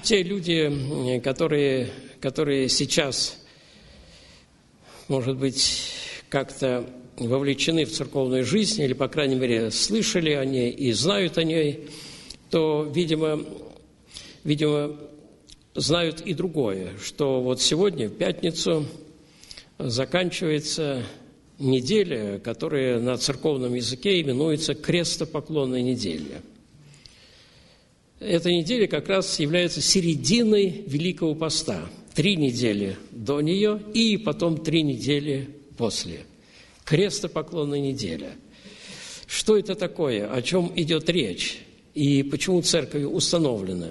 Те люди, которые сейчас, может быть, как-то вовлечены в церковную жизнь, или, по крайней мере, слышали о ней и знают о ней, то, видимо, знают и другое, что вот сегодня, в пятницу, заканчивается неделя, которая на церковном языке именуется крестопоклонная неделя. Эта неделя как раз является серединой Великого Поста. 3 недели до нее и потом 3 недели после. Крестопоклонная неделя. Что это такое? О чем идет речь? И почему церковью установлено?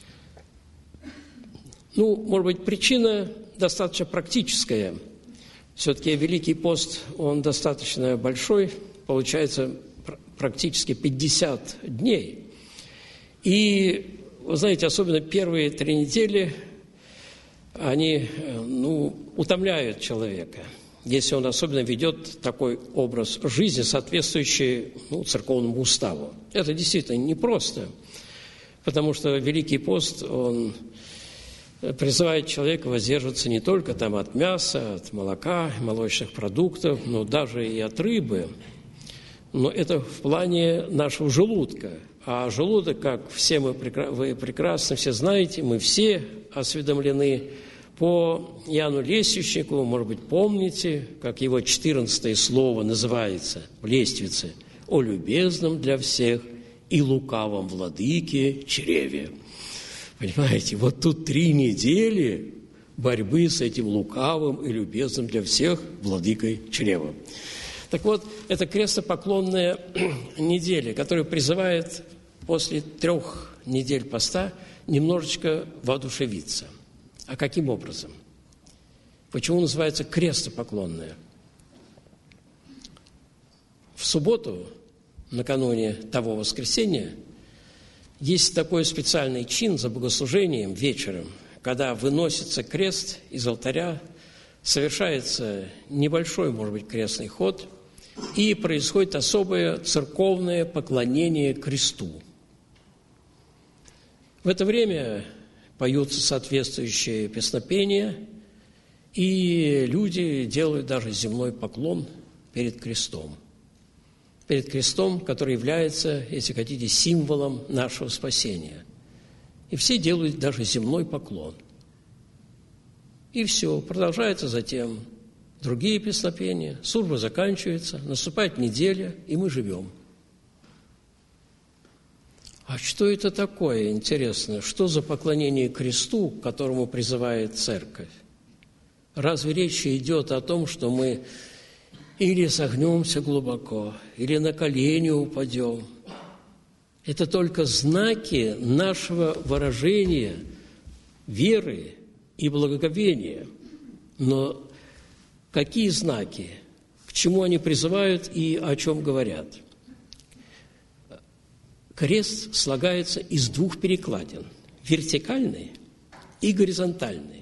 Может быть, причина достаточно практическая. Все-таки Великий пост, он достаточно большой, получается практически 50 дней. И, вы знаете, особенно первые 3 недели, они, утомляют человека, если он особенно ведет такой образ жизни, соответствующий церковному уставу. Это действительно непросто, потому что Великий пост, он призывает человека воздерживаться не только от мяса, от молока, молочных продуктов, но даже и от рыбы. Но это в плане нашего желудка. А желудок, как вы прекрасно все знаете, мы все осведомлены по Иоанну Лествичнику, может быть, помните, как его 14 слово называется в лествице: «О любезном для всех и лукавом владыке чреве». Понимаете, вот тут 3 недели борьбы с этим лукавым и любезным для всех владыкой чрева. Так вот, это крестопоклонная неделя, которая призывает после 3 недель поста немножечко воодушевиться. А каким образом? Почему называется крестопоклонная? В субботу, накануне того воскресенья, есть такой специальный чин за богослужением вечером, когда выносится крест из алтаря, совершается небольшой, может быть, крестный ход, и происходит особое церковное поклонение кресту. В это время поются соответствующие песнопения, и люди делают даже земной поклон перед крестом. Перед крестом, который является, если хотите, символом нашего спасения. И все делают даже земной поклон. И все, продолжается затем другие песнопения, служба заканчивается, наступает неделя, и мы живем. А что это такое, интересно? Что за поклонение кресту, к которому призывает церковь? Разве речь идет о том, что мы или согнемся глубоко, или на колени упадем? Это только знаки нашего выражения веры и благоговения. Но какие знаки? К чему они призывают и о чем говорят? Крест слагается из 2 перекладин – вертикальной и горизонтальной.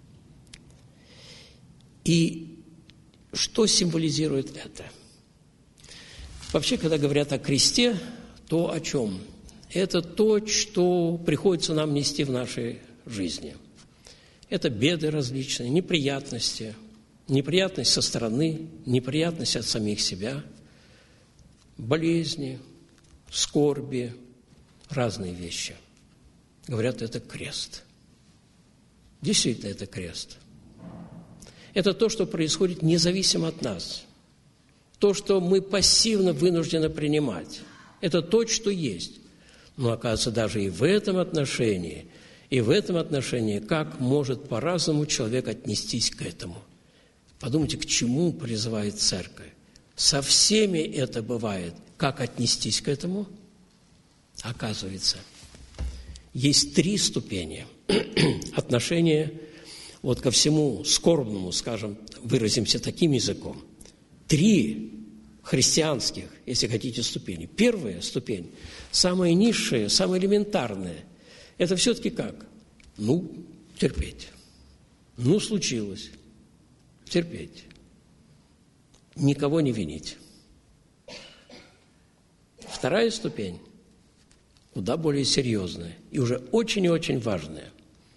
И что символизирует это? Вообще, когда говорят о кресте, то о чем? Это то, что приходится нам нести в нашей жизни. Это беды различные, неприятности, неприятность со стороны, неприятность от самих себя, болезни, скорби, разные вещи. Говорят, это крест. Действительно, это крест. Это то, что происходит независимо от нас. То, что мы пассивно вынуждены принимать. Это то, что есть. Но, оказывается, даже и в этом отношении, как может по-разному человек отнестись к этому. Подумайте, к чему призывает церковь. Со всеми это бывает. Как отнестись к этому? Оказывается, есть 3 ступени отношения ко всему скорбному, скажем, выразимся таким языком. 3 христианских, если хотите, ступени. Первая ступень, самая низшая, самая элементарная, это все-таки как? Терпеть. Случилось. Терпеть. Никого не винить. Вторая ступень куда более серьезное и уже очень и очень важное.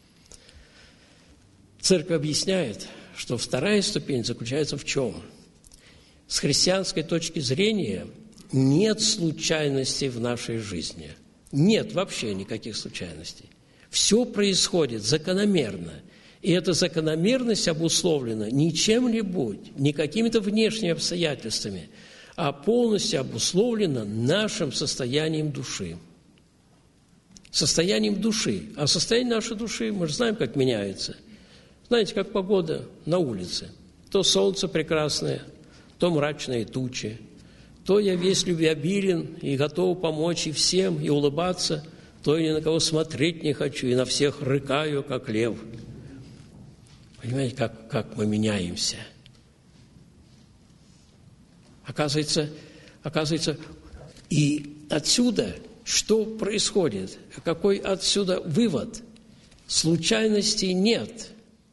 Церковь объясняет, что вторая ступень заключается в чем? С христианской точки зрения нет случайностей в нашей жизни. Нет вообще никаких случайностей. Все происходит закономерно. И эта закономерность обусловлена не чем-нибудь, не какими-то внешними обстоятельствами, а полностью обусловлена нашим состоянием души. Состоянием души. А состояние нашей души, мы же знаем, как меняется. Знаете, как погода на улице. То солнце прекрасное, то мрачные тучи, то я весь любвеобилен и готов помочь и всем, и улыбаться, то я ни на кого смотреть не хочу, и на всех рыкаю, как лев. Понимаете, как мы меняемся? Оказывается, и отсюда что происходит? Какой отсюда вывод? Случайностей нет.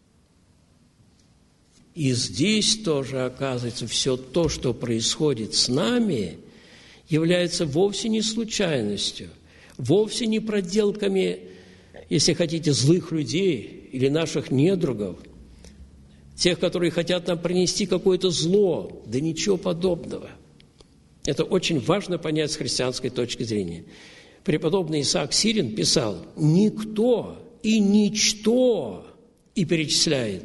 И здесь тоже, оказывается, все то, что происходит с нами, является вовсе не случайностью, вовсе не проделками, если хотите, злых людей или наших недругов, тех, которые хотят нам принести какое-то зло. Да ничего подобного. Это очень важно понять с христианской точки зрения. Преподобный Исаак Сирин писал: «Никто и ничто», и перечисляет,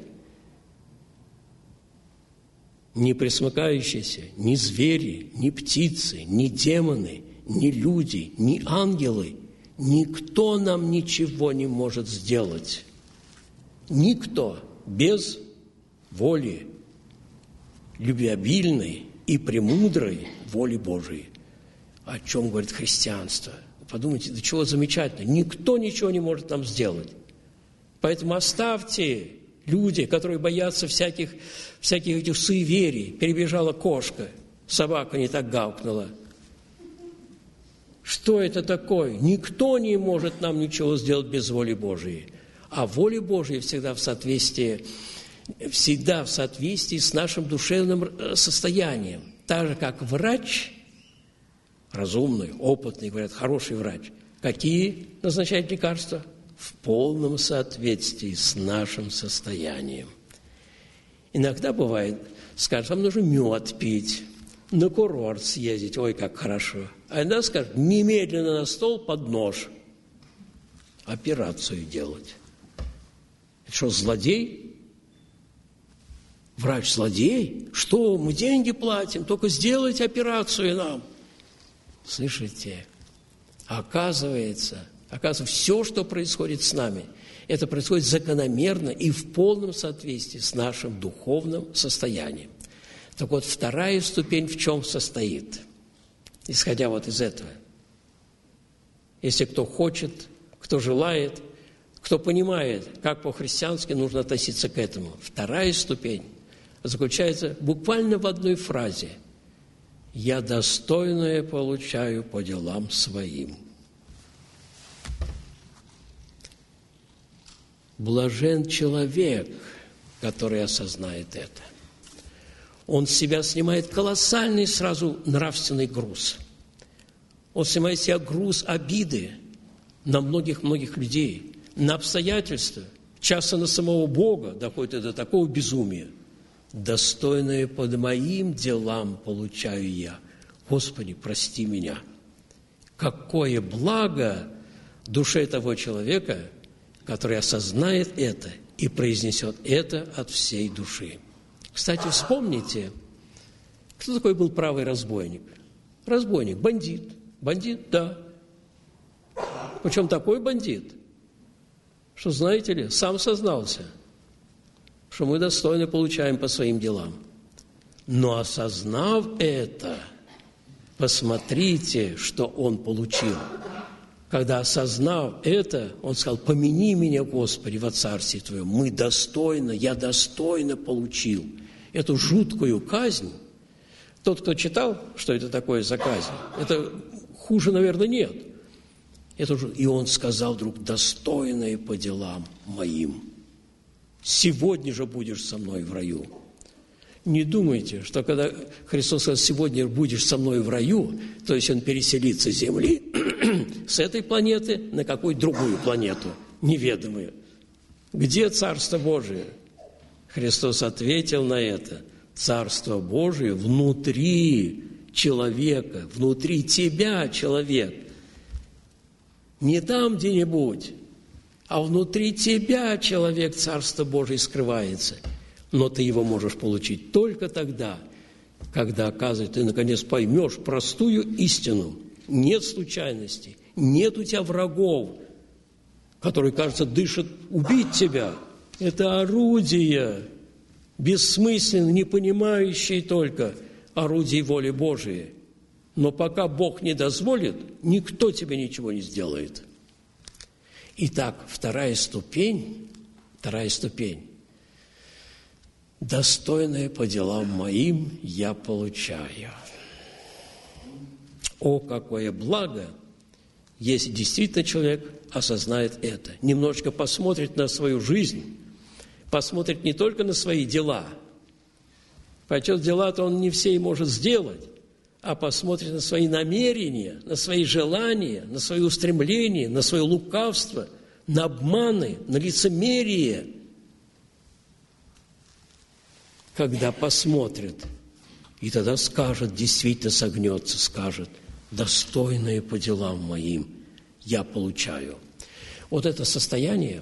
ни пресмыкающиеся, ни звери, ни птицы, ни демоны, ни люди, ни ангелы, никто нам ничего не может сделать. Никто без воли любвеобильной и премудрой воли Божией. О чем говорит христианство? Подумайте, до чего замечательно. Никто ничего не может нам сделать. Поэтому оставьте, люди, которые боятся всяких этих суеверий. Перебежала кошка, собака не так гавкнула. Что это такое? Никто не может нам ничего сделать без воли Божией. А воля Божия всегда в соответствии с нашим душевным состоянием. Так же, как врач, разумный, опытный, говорят, хороший врач, какие назначает лекарства? В полном соответствии с нашим состоянием. Иногда бывает, скажут, вам нужно мед пить, на курорт съездить, ой, как хорошо. А иногда скажут, немедленно на стол под нож операцию делать. Это что, злодей? Врач злодей? Что, мы деньги платим, только сделайте операцию нам. Слышите? Оказывается, все, что происходит с нами, это происходит закономерно и в полном соответствии с нашим духовным состоянием. Так вот, вторая ступень в чем состоит? Исходя вот из этого. Если кто хочет, кто желает, кто понимает, как по-христиански нужно относиться к этому. Вторая ступень заключается буквально в одной фразе. «Я достойное получаю по делам своим». Блажен человек, который осознает это. Он с себя снимает колоссальный сразу нравственный груз. Он снимает с себя груз обиды на многих-многих людей, на обстоятельства, часто на самого Бога, доходит до такого безумия. Достойное под моим делам получаю я. Господи, прости меня. Какое благо душе того человека, который осознает это и произнесет это от всей души. Кстати, вспомните, кто такой был правый разбойник? Разбойник, бандит. Бандит, да. Причем такой бандит, что, знаете ли, сам сознался, что мы достойно получаем по своим делам. Но осознав это, посмотрите, что он получил. Когда, осознав это, он сказал: «Помяни меня, Господи, во Царстве Твоем». Я достойно получил эту жуткую казнь. Тот, кто читал, что это такое за казнь, это хуже, наверное, нет. И он сказал вдруг: «Достойное по делам моим. Сегодня же будешь со мной в раю». Не думайте, что когда Христос сказал: «Сегодня будешь со мной в раю», то есть он переселится с земли с этой планеты на какую другую планету, неведомую. Где Царство Божие? Христос ответил на это. Царство Божие внутри человека, внутри тебя, человек. Не там где-нибудь, а внутри тебя, человек, Царство Божие скрывается. Но ты его можешь получить только тогда, когда, оказывается, ты, наконец, поймешь простую истину. Нет случайностей, нет у тебя врагов, которые, кажется, дышат убить тебя. Это орудия, бессмысленные, не понимающие только орудий воли Божией. Но пока Бог не дозволит, никто тебе ничего не сделает. Итак, вторая ступень. Достойное по делам моим я получаю. О, какое благо, если действительно человек осознает это. Немножечко посмотрит на свою жизнь, посмотрит не только на свои дела. Причем дела-то он не все и может сделать, а посмотрит на свои намерения, на свои желания, на свои устремления, на свое лукавство, на обманы, на лицемерие. Когда посмотрит, и тогда скажет, действительно согнется, скажет, достойное по делам моим я получаю. Вот это состояние,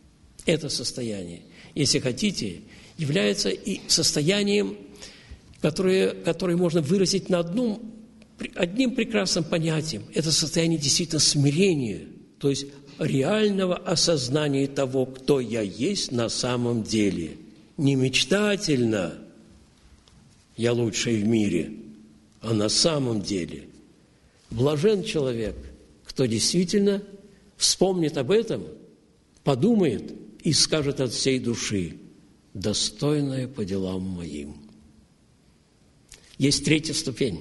если хотите, является и состоянием, которое можно выразить на одним прекрасным понятием. Это состояние действительно смирения, то есть реального осознания того, кто я есть на самом деле. Не мечтательно «я лучший в мире», а на самом деле. Блажен человек, кто действительно вспомнит об этом, подумает и скажет от всей души «достойное по делам моим». Есть третья ступень,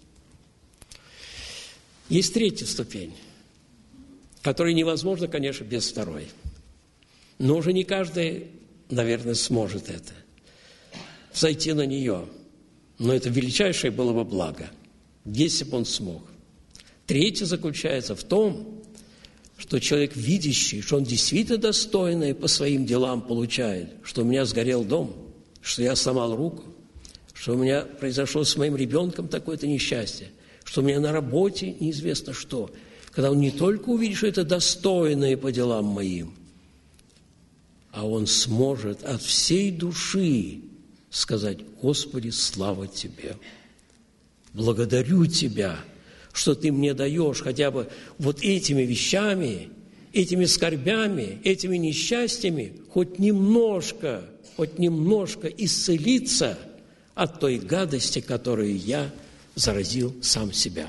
которая невозможна, конечно, без второй. Но уже не каждый, наверное, сможет это, зайти на нее. Но это величайшее было бы благо, если бы он смог. Третье заключается в том, что человек, видящий, что он действительно достойное по своим делам получает, что у меня сгорел дом, что я сломал руку, что у меня произошло с моим ребенком такое-то несчастье, что у меня на работе неизвестно что. Когда он не только увидит, что это достойное по делам моим, а он сможет от всей души сказать: «Господи, слава Тебе! Благодарю Тебя, что Ты мне даешь хотя бы вот этими вещами, этими скорбями, этими несчастьями хоть немножко исцелиться от той гадости, которую я заразил сам себя».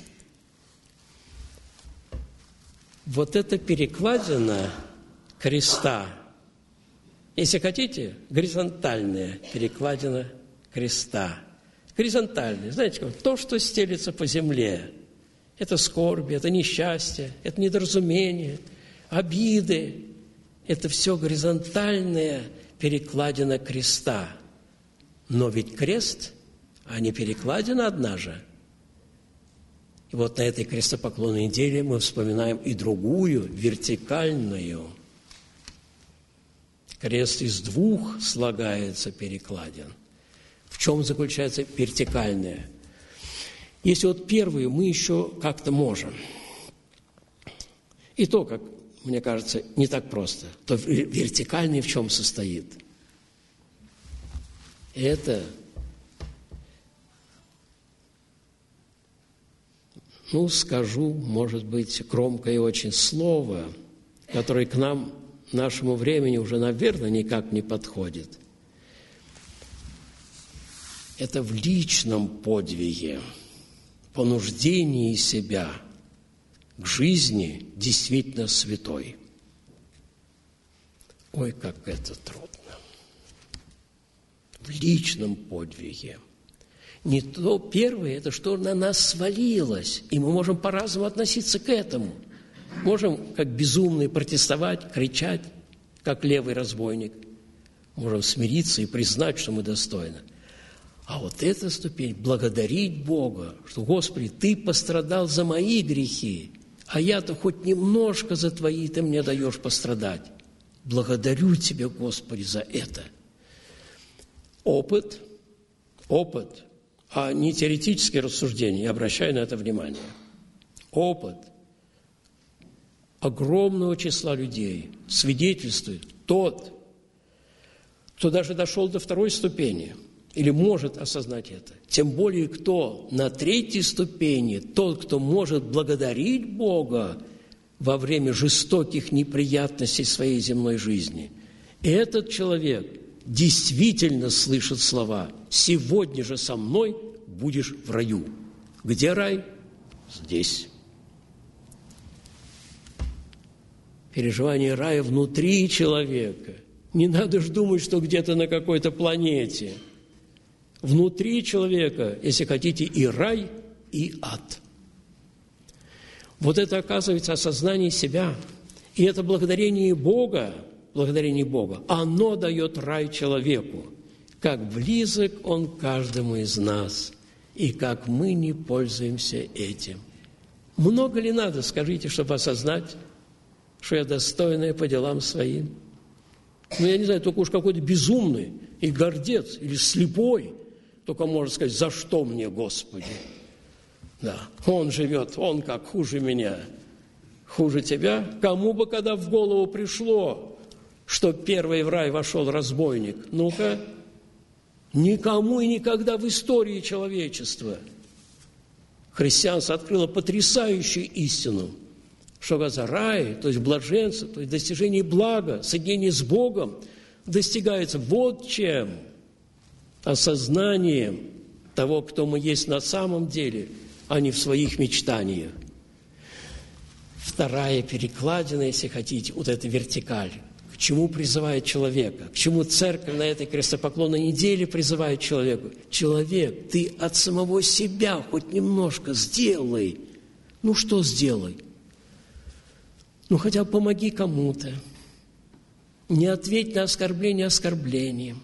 Вот эта перекладина креста, если хотите, горизонтальная перекладина креста. Горизонтальная, знаете, как то, что стелется по земле. Это скорби, это несчастье, это недоразумение, обиды. Это все горизонтальная перекладина креста. Но ведь крест, а не перекладина одна же. И вот на этой крестопоклонной неделе мы вспоминаем и другую, вертикальную. Крест из двух слагается перекладин. В чем заключается вертикальная? Если вот первую мы еще как-то можем, и то, как мне кажется, не так просто, то вертикальный в чем состоит? Это, скажу, может быть, громкое очень слово, которое к нам, нашему времени уже, наверное, никак не подходит. Это в личном подвиге, понуждении себя к жизни действительно святой. Ой, как это трудно. В личном подвиге. Не то первое, это что на нас свалилось, и мы можем по-разному относиться к этому. Можем, как безумные, протестовать, кричать, как левый разбойник. Можем смириться и признать, что мы достойны. А вот эта ступень – благодарить Бога, что, Господи, Ты пострадал за мои грехи, А я-то хоть немножко за Твои Ты мне даешь пострадать. Благодарю Тебя, Господи, за это. Опыт, а не теоретические рассуждения, я обращаю на это внимание. Опыт огромного числа людей свидетельствует тот, кто даже дошел до второй ступени или может осознать это. Тем более, кто на третьей ступени, тот, кто может благодарить Бога во время жестоких неприятностей своей земной жизни. И этот человек действительно слышит слова: «Сегодня же со мной будешь в раю». Где рай? Здесь. Переживание рая внутри человека. Не надо же думать, что где-то на какой-то планете. Внутри человека, если хотите, и рай, и ад. Вот это, оказывается, осознание себя. И это благодарение Бога, оно дает рай человеку. Как близок он каждому из нас, и как мы не пользуемся этим. Много ли надо, скажите, чтобы осознать, что я достойная по делам своим? Я не знаю, только уж какой-то безумный и гордец, или слепой, только может сказать: «За что мне, Господи?» Да, он живет, он как хуже меня, хуже тебя. Кому бы когда в голову пришло, что первый в рай вошел разбойник? Ну-ка, никому и никогда в истории человечества. Христианство открыло потрясающую истину, что за рай, то есть блаженство, то есть достижение блага, соединение с Богом, достигается вот чем: осознанием того, кто мы есть на самом деле, а не в своих мечтаниях. Вторая перекладина, если хотите, вот эта вертикаль. К чему призывает человека? К чему церковь на этой крестопоклонной неделе призывает человека? Человек, ты от самого себя хоть немножко сделай. Ну что сделай? Ну хотя бы помоги кому-то. Не ответь на оскорбление оскорблением.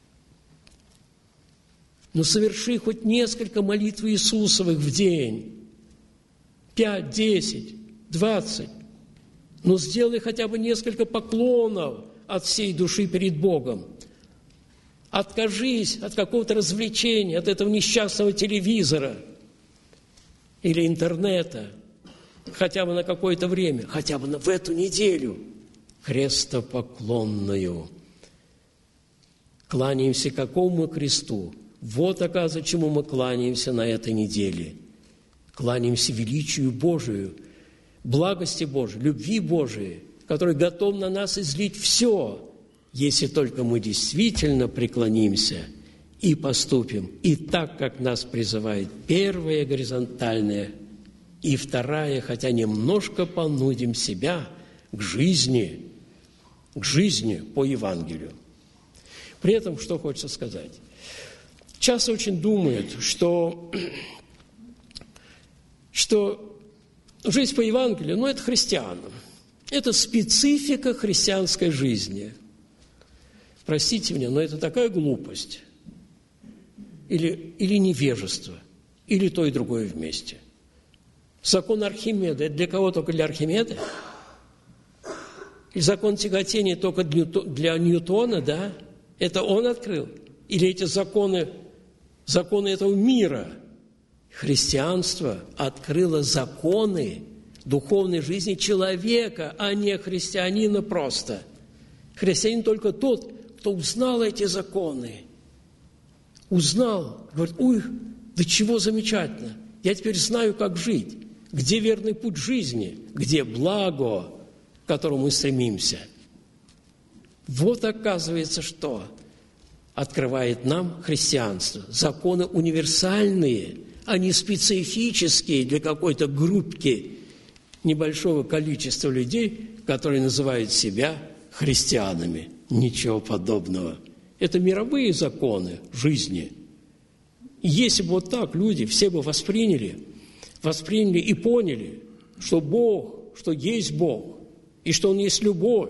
Но соверши хоть несколько молитв Иисусовых в день. 5, 10, 20. Но сделай хотя бы несколько поклонов от всей души перед Богом. Откажись от какого-то развлечения, от этого несчастного телевизора или интернета. Хотя бы на какое-то время, хотя бы в эту неделю крестопоклонную. Кланяемся какому кресту? Вот, оказывается, чему мы кланяемся на этой неделе. Кланяемся величию Божию, благости Божией, любви Божией, который готов на нас излить все, если только мы действительно преклонимся и поступим и так, как нас призывает первая горизонтальная, и вторая, хотя немножко понудим себя к жизни по Евангелию. При этом, что хочется сказать? Часто очень думают, что жизнь по Евангелию, это христианам. Это специфика христианской жизни. Простите меня, но это такая глупость. Или невежество. Или то и другое вместе. Закон Архимеда – это для кого? Только для Архимеда? И закон тяготения только для Ньютона, да? Это он открыл? Или эти законы этого мира? Христианство открыло законы духовной жизни человека, а не христианина просто. Христианин только тот, кто узнал эти законы. Узнал, говорит: ой, да чего замечательно, я теперь знаю, как жить, где верный путь жизни, где благо, к которому мы стремимся. Вот оказывается, что открывает нам христианство. Законы универсальные, а не специфические для какой-то группки небольшого количества людей, которые называют себя христианами. Ничего подобного. Это мировые законы жизни. И если бы вот так люди все бы восприняли и поняли, что Бог, что есть Бог, и что Он есть любовь,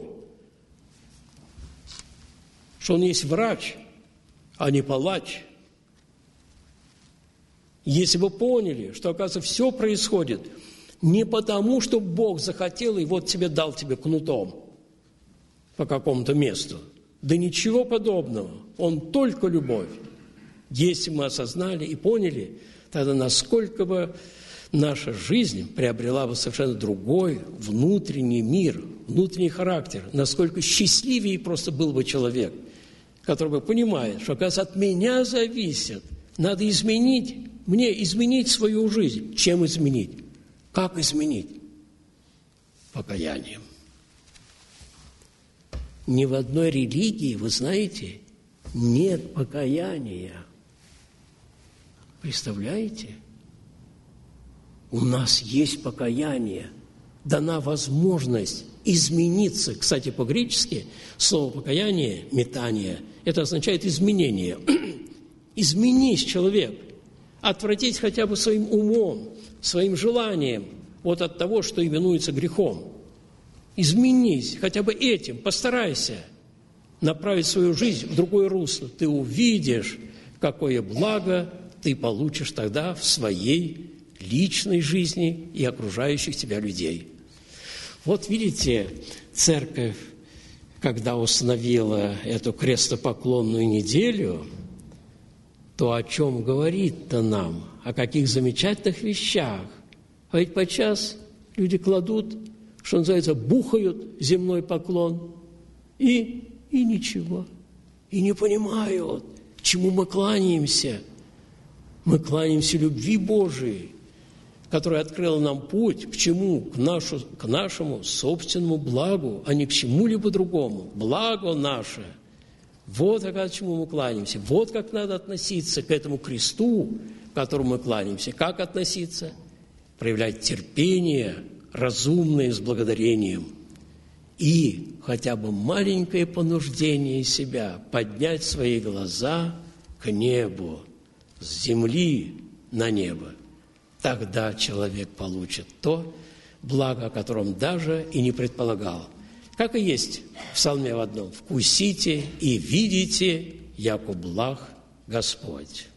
что Он есть врач, а не палач. Если бы поняли, что, оказывается, все происходит Не потому, что Бог захотел и вот тебе дал тебе кнутом по какому-то месту. Да ничего подобного. Он только любовь. Если мы осознали и поняли, тогда насколько бы наша жизнь приобрела бы совершенно другой внутренний мир, внутренний характер, насколько счастливее просто был бы человек, который бы понимает, что, оказывается, от меня зависит. Надо изменить, мне изменить свою жизнь. Чем изменить? Как изменить? Покаянием. Ни в одной религии, вы знаете, нет покаяния. Представляете? У нас есть покаяние. Дана возможность измениться. Кстати, по-гречески слово покаяние, метание, это означает изменение. Изменись, человек. Отвратить хотя бы своим умом, своим желанием вот от того, что именуется грехом. Изменись хотя бы этим, постарайся направить свою жизнь в другое русло. Ты увидишь, какое благо ты получишь тогда в своей личной жизни и окружающих тебя людей. Вот видите, церковь, когда установила эту крестопоклонную неделю, то о чем говорит-то нам? О каких замечательных вещах? А ведь подчас люди кладут, что называется, бухают земной поклон и ничего. И не понимают, чему мы кланяемся. Мы кланяемся любви Божией, которая открыла нам путь к чему? К нашему собственному благу, а не к чему-либо другому. Благо наше. Вот к чему мы кланяемся. Вот как надо относиться к этому кресту, к которому мы кланяемся. Как относиться? Проявлять терпение, разумное, с благодарением. И хотя бы маленькое понуждение себя поднять свои глаза к небу, с земли на небо. Тогда человек получит то благо, о котором даже и не предполагал. Как и есть в Псалме в одном: «Вкусите и видите, яко благ Господь».